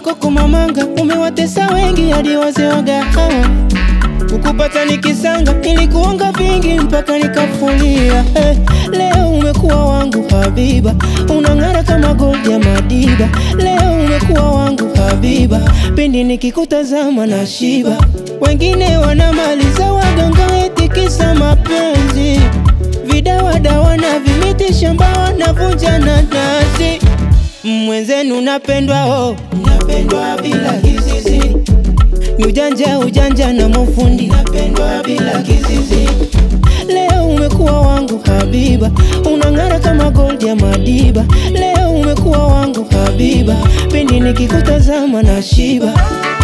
koko mamanga, umewatesa wengi hadi wazee wa gahawa. Kukupata nikisanga, nilikuonga vingi mpaka nikafulia. Leo umekuwa wangu habiba, unang'ara kama gold ya Madiba. Leo umekuwa wangu habiba, pindi nikikutazama na shiba. Wengine wanamaliza waganga eti kisa mapenzi, vidawadawa na vimiti shamba wanavunja nanasi. Mwenzenu napendwa, oh napendwa bila kizizi, ni ujanja na mafundi, napendwa bila kizizi. Leo umekuwa wangu habiba, unang'ara kama gold ya Madiba. Leo umekuwa wangu habiba, pindi nikikutazama na shiba.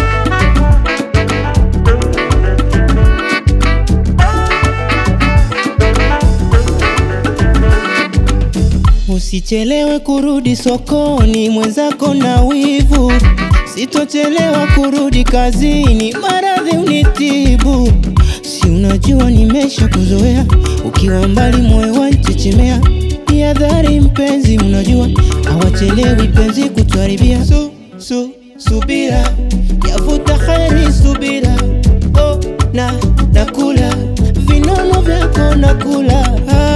Usichelewe kurudi sokoni, mwenzako na wivu. Sitochelewa kurudi kazini, maradhi unitibu. Si unajua nimesha kuzoea, ukiwa mbali moyo wanchechemea. Niadhari mpenzi, unajua hawachelewi penzi kutuharibia. Subira yavuta kheri, subira. Oh nakula vinono vyako nakula.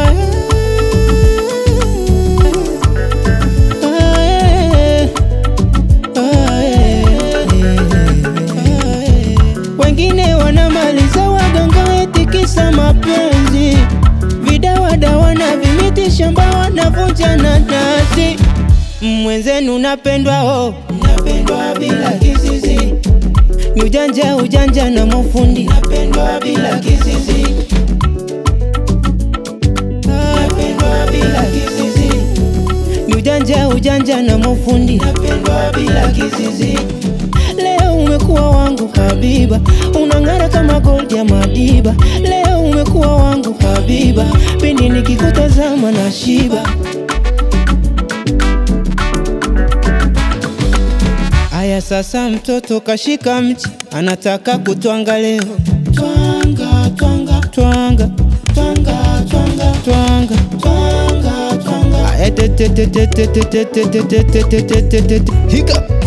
Wengine wanamaliza waganga eti kisa mapenzi, vidawadawa na vimiti shamba wanavunja nanasi. Mwenzenu napendwa, oh napendwa bila kizizi, ni ujanja na mafundi, napendwa bila kizizi. Napendwa bila kizizi, ni ujanja na mafundi, napendwa bila kizizi. Leo umekuwa wangu habiba, unang'ara kama gold ya Madiba. Leo umekuwa wangu habiba, pindi nikikutazama na shiba. Aya sasa mtoto kashika mchi, anataka kutwanga leo. Twanga twanga twanga twanga twanga twanga twanga twanga. Aya hika